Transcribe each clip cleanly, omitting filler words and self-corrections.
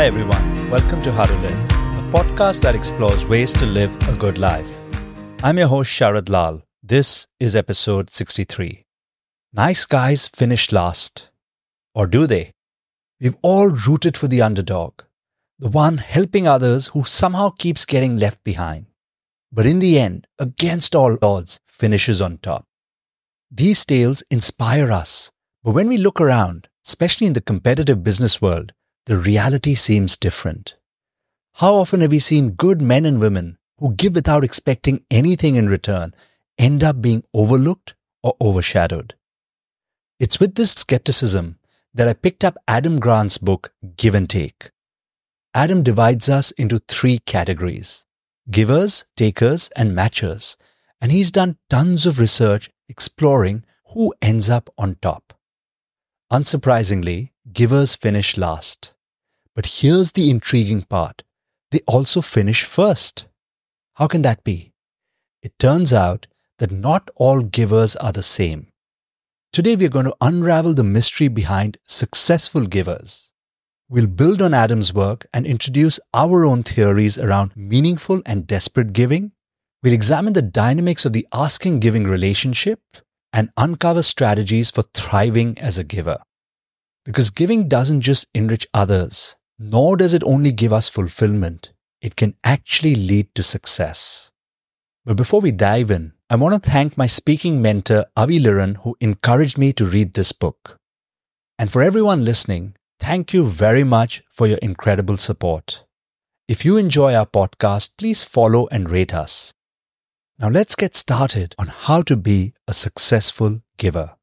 Hi everyone, welcome to How to Live, a podcast that explores ways to live a good life. I'm your host Sharad Lal. This is episode 63. Nice guys finish last. Or do they? We've all rooted for the underdog, the one helping others who somehow keeps getting left behind. But in the end, against all odds, finishes on top. These tales inspire us, but when we look around, especially in the competitive business world, the reality seems different. How often have we seen good men and women who give without expecting anything in return end up being overlooked or overshadowed? It's with this skepticism that I picked up Adam Grant's book, Give and Take. Adam divides us into three categories: givers, takers, and matchers, and he's done tons of research exploring who ends up on top. Unsurprisingly, givers finish last. But here's the intriguing part. They also finish first. How can that be? It turns out that not all givers are the same. Today we're going to unravel the mystery behind successful givers. We'll build on Adam's work and introduce our own theories around meaningful and desperate giving. We'll examine the dynamics of the asking-giving relationship and uncover strategies for thriving as a giver. Because giving doesn't just enrich others, nor does it only give us fulfillment. It can actually lead to success. But before we dive in, I want to thank my speaking mentor, Avi Liran, who encouraged me to read this book. And for everyone listening, thank you very much for your incredible support. If you enjoy our podcast, please follow and rate us. Now let's get started on how to be a successful giver.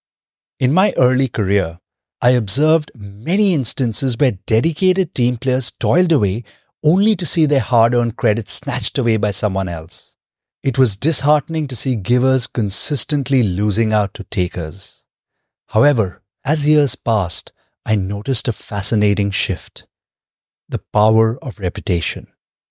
In my early career, I observed many instances where dedicated team players toiled away only to see their hard-earned credits snatched away by someone else. It was disheartening to see givers consistently losing out to takers. However, as years passed, I noticed a fascinating shift: the power of reputation.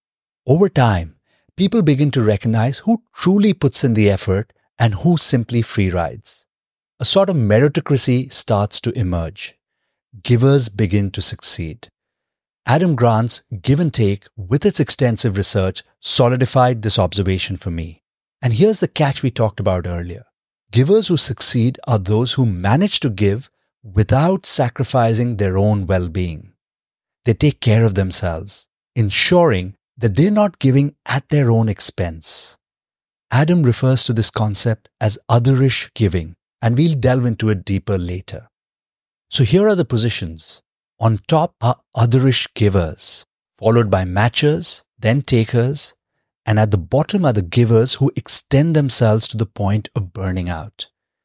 Over time, people begin to recognize who truly puts in the effort and who simply free rides. A sort of meritocracy starts to emerge. Givers begin to succeed. Adam Grant's Give and Take, with its extensive research, solidified this observation for me. And here's the catch we talked about earlier. Givers who succeed are those who manage to give without sacrificing their own well-being. They take care of themselves, ensuring that they're not giving at their own expense. Adam refers to this concept as otherish giving, and we'll delve into it deeper later. So here are the positions. On top are otherish givers, followed by matchers, then takers, and at the bottom are the givers who extend themselves to the point of burning out.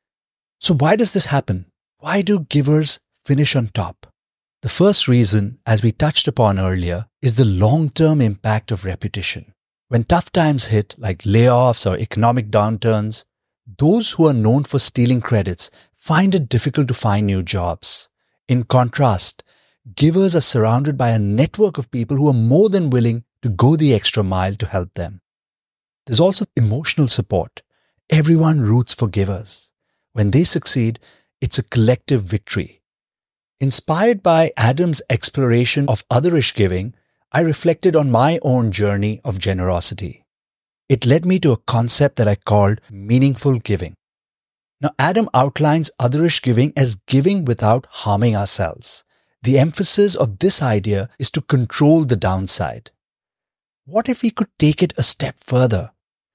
So why does this happen? Why do givers finish on top? The first reason, as we touched upon earlier, is the long-term impact of reputation. When tough times hit, like layoffs or economic downturns, those who are known for stealing credits find it difficult to find new jobs. In contrast, givers are surrounded by a network of people who are more than willing to go the extra mile to help them. There's also emotional support. Everyone roots for givers. When they succeed, it's a collective victory. Inspired by Adam's exploration of otherish giving, I reflected on my own journey of generosity. It led me to a concept that I called meaningful giving. Now, Adam outlines otherish giving as giving without harming ourselves. The emphasis of this idea is to control the downside. What if we could take it a step further?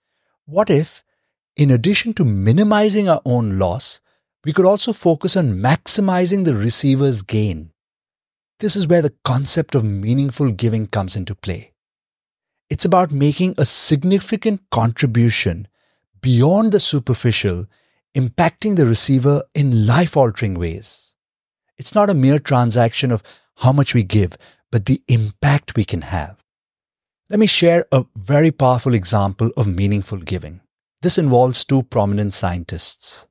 What if, in addition to minimizing our own loss, we could also focus on maximizing the receiver's gain? This is where the concept of meaningful giving comes into play. It's about making a significant contribution beyond the superficial, impacting the receiver in life-altering ways. It's not a mere transaction of how much we give, but the impact we can have. Let me share a very powerful example of meaningful giving. This involves two prominent scientists.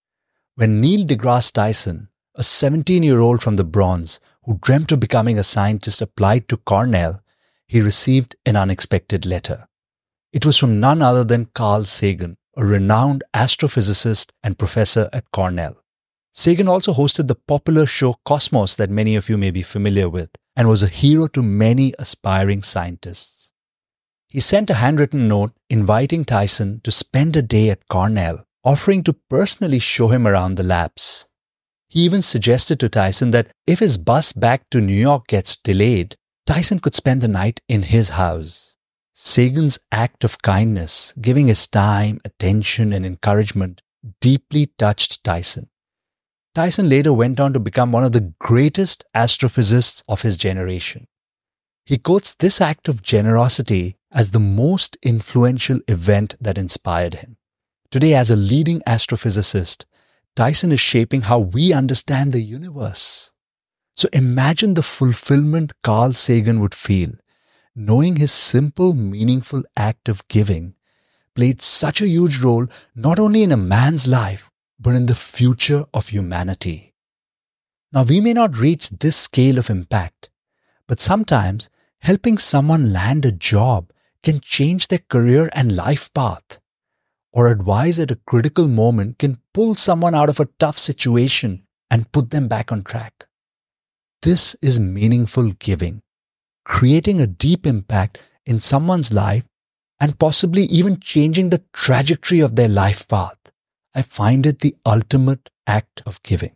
When Neil deGrasse Tyson, a 17-year-old from the Bronx who dreamt of becoming a scientist, applied to Cornell, he received an unexpected letter. It was from none other than Carl Sagan, a renowned astrophysicist and professor at Cornell. Sagan also hosted the popular show Cosmos that many of you may be familiar with, and was a hero to many aspiring scientists. He sent a handwritten note inviting Tyson to spend a day at Cornell, offering to personally show him around the labs. He even suggested to Tyson that if his bus back to New York gets delayed, Tyson could spend the night in his house. Sagan's act of kindness, giving his time, attention, and encouragement, deeply touched Tyson. Tyson later went on to become one of the greatest astrophysicists of his generation. He quotes this act of generosity as the most influential event that inspired him. Today, as a leading astrophysicist, Tyson is shaping how we understand the universe. So imagine the fulfillment Carl Sagan would feel, knowing his simple, meaningful act of giving played such a huge role not only in a man's life, but in the future of humanity. Now, we may not reach this scale of impact, but sometimes helping someone land a job can change their career and life path. Or advice at a critical moment can pull someone out of a tough situation and put them back on track. This is meaningful giving, creating a deep impact in someone's life and possibly even changing the trajectory of their life path. I find it the ultimate act of giving.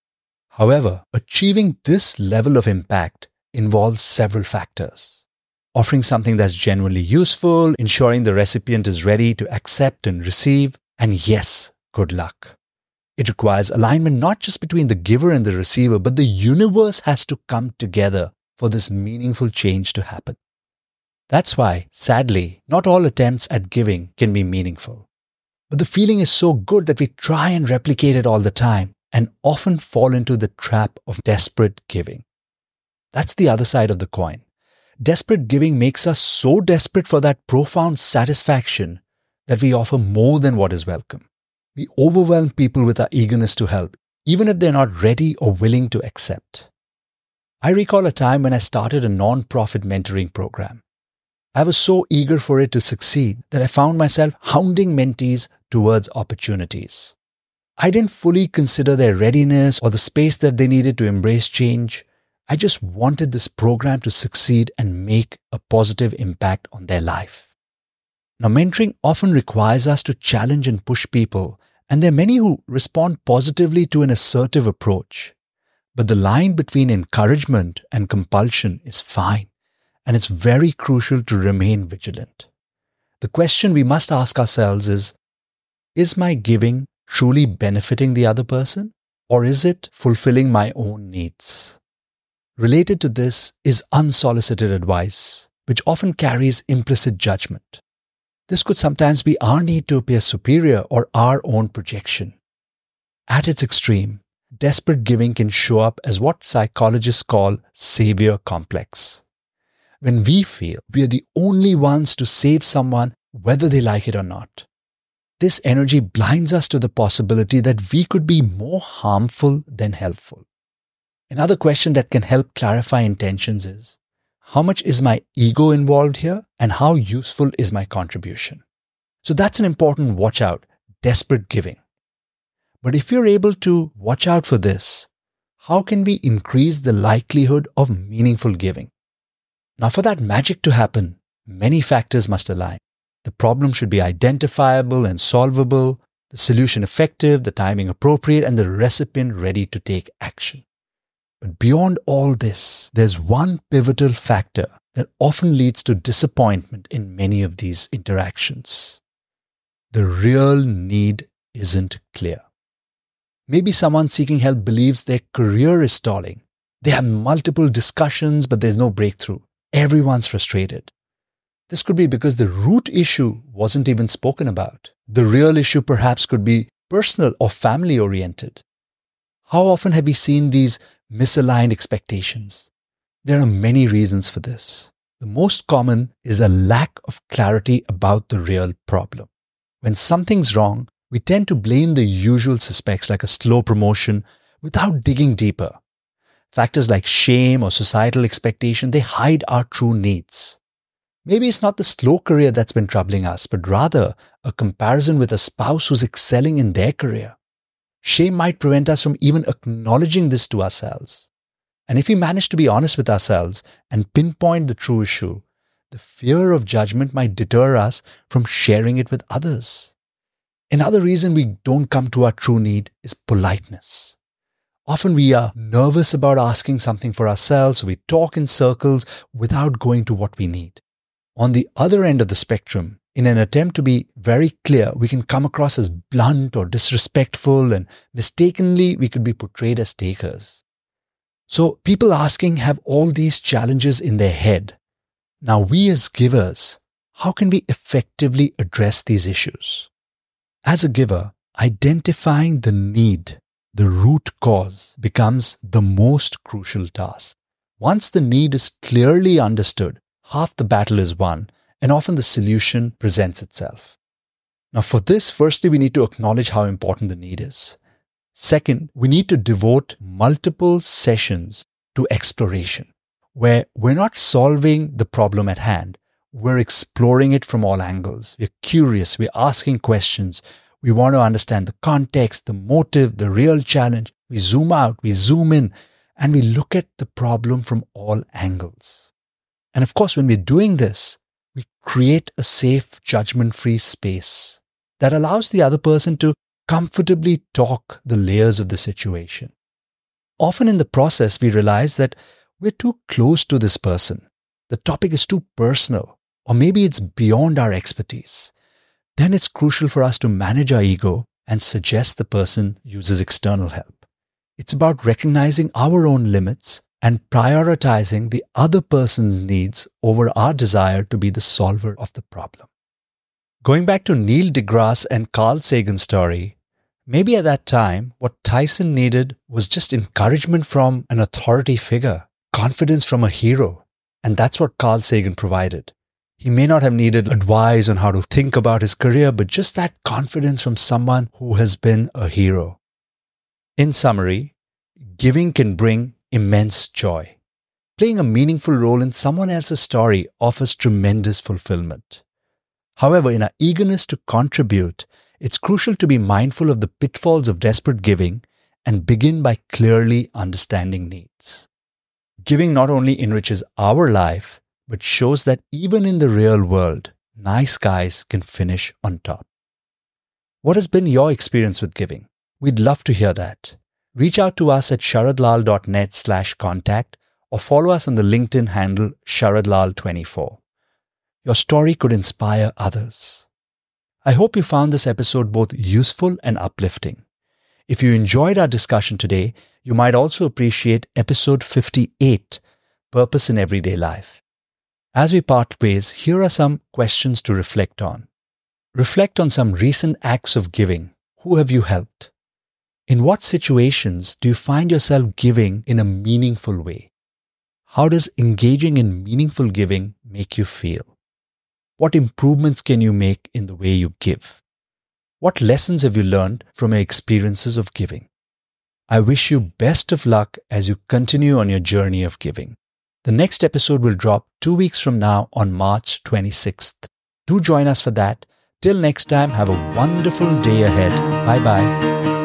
However, achieving this level of impact involves several factors. Offering something that's genuinely useful, ensuring the recipient is ready to accept and receive, and yes, good luck. It requires alignment not just between the giver and the receiver, but the universe has to come together for this meaningful change to happen. That's why, sadly, not all attempts at giving can be meaningful. But the feeling is so good that we try and replicate it all the time and often fall into the trap of desperate giving. That's the other side of the coin. Desperate giving makes us so desperate for that profound satisfaction that we offer more than what is welcome. We overwhelm people with our eagerness to help, even if they're not ready or willing to accept. I recall a time when I started a non-profit mentoring program. I was so eager for it to succeed that I found myself hounding mentees towards opportunities. I didn't fully consider their readiness or the space that they needed to embrace change. I just wanted this program to succeed and make a positive impact on their life. Now, mentoring often requires us to challenge and push people, and there are many who respond positively to an assertive approach. But the line between encouragement and compulsion is fine, and it's very crucial to remain vigilant. The question we must ask ourselves is my giving truly benefiting the other person, or is it fulfilling my own needs? Related to this is unsolicited advice, which often carries implicit judgment. This could sometimes be our need to appear superior or our own projection. At its extreme, desperate giving can show up as what psychologists call savior complex. When we feel we are the only ones to save someone, whether they like it or not. This energy blinds us to the possibility that we could be more harmful than helpful. Another question that can help clarify intentions is, how much is my ego involved here and how useful is my contribution? So that's an important watch out, desperate giving. But if you're able to watch out for this, how can we increase the likelihood of meaningful giving? Now, for that magic to happen, many factors must align. The problem should be identifiable and solvable, the solution effective, the timing appropriate, and the recipient ready to take action. But beyond all this, there's one pivotal factor that often leads to disappointment in many of these interactions. The real need isn't clear. Maybe someone seeking help believes their career is stalling. They have multiple discussions, but there's no breakthrough. Everyone's frustrated. This could be because the root issue wasn't even spoken about. The real issue perhaps could be personal or family oriented. How often have we seen these misaligned expectations? There are many reasons for this. The most common is a lack of clarity about the real problem. When something's wrong, we tend to blame the usual suspects like a slow promotion without digging deeper. Factors like shame or societal expectation, they hide our true needs. Maybe it's not the slow career that's been troubling us, but rather a comparison with a spouse who's excelling in their career. Shame might prevent us from even acknowledging this to ourselves. And if we manage to be honest with ourselves and pinpoint the true issue, the fear of judgment might deter us from sharing it with others. Another reason we don't come to our true need is politeness. Often we are nervous about asking something for ourselves, so we talk in circles without going to what we need. On the other end of the spectrum, in an attempt to be very clear, we can come across as blunt or disrespectful, and mistakenly we could be portrayed as takers. So people asking have all these challenges in their head. Now we as givers, how can we effectively address these issues? As a giver, identifying the need, the root cause, becomes the most crucial task. Once the need is clearly understood, half the battle is won, and often the solution presents itself. Now for this, firstly, we need to acknowledge how important the need is. Second, we need to devote multiple sessions to exploration, where we're not solving the problem at hand. We're exploring it from all angles. We're curious. We're asking questions. We want to understand the context, the motive, the real challenge. We zoom out, we zoom in, and we look at the problem from all angles. And of course, when we're doing this, we create a safe, judgment-free space that allows the other person to comfortably talk the layers of the situation. Often in the process, we realize that we're too close to this person. The topic is too personal, or maybe it's beyond our expertise. Then it's crucial for us to manage our ego and suggest the person uses external help. It's about recognizing our own limits and prioritizing the other person's needs over our desire to be the solver of the problem. Going back to Neil deGrasse and Carl Sagan's story, maybe at that time, what Tyson needed was just encouragement from an authority figure, confidence from a hero, and that's what Carl Sagan provided. He may not have needed advice on how to think about his career, but just that confidence from someone who has been a hero. In summary, giving can bring immense joy. Playing a meaningful role in someone else's story offers tremendous fulfillment. However, in our eagerness to contribute, it's crucial to be mindful of the pitfalls of desperate giving and begin by clearly understanding needs. Giving not only enriches our life, but shows that even in the real world, nice guys can finish on top. What has been your experience with giving? We'd love to hear that. Reach out to us at sharadlal.net/contact or follow us on the LinkedIn handle sharadlal24. Your story could inspire others. I hope you found this episode both useful and uplifting. If you enjoyed our discussion today, you might also appreciate episode 58, Purpose in Everyday Life. As we part ways, here are some questions to reflect on. Reflect on some recent acts of giving. Who have you helped? In what situations do you find yourself giving in a meaningful way? How does engaging in meaningful giving make you feel? What improvements can you make in the way you give? What lessons have you learned from your experiences of giving? I wish you best of luck as you continue on your journey of giving. The next episode will drop 2 weeks from now on March 26th. Do join us for that. Till next time, have a wonderful day ahead. Bye-bye.